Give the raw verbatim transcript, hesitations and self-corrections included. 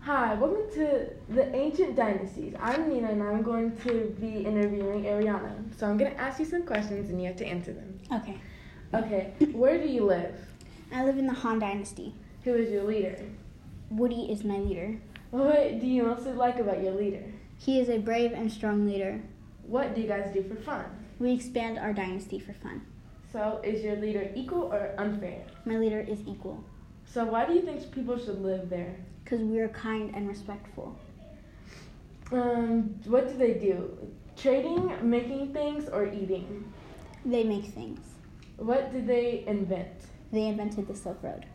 Hi, welcome to the Ancient Dynasties. I'm Nina and I'm going to be interviewing Ariana. So I'm going to ask you some questions and you have to answer them. Okay. Okay, where do you live? I live in the Han Dynasty. Who is your leader? Woody is my leader. What do you mostly like about your leader? He is a brave and strong leader. What do you guys do for fun? We expand our dynasty for fun. So is your leader equal or unfair? My leader is equal. So why do you think people should live there? Because we are kind and respectful. Um, what do they do? Trading, making things, or eating? They make things. What did they invent? They invented the Silk Road.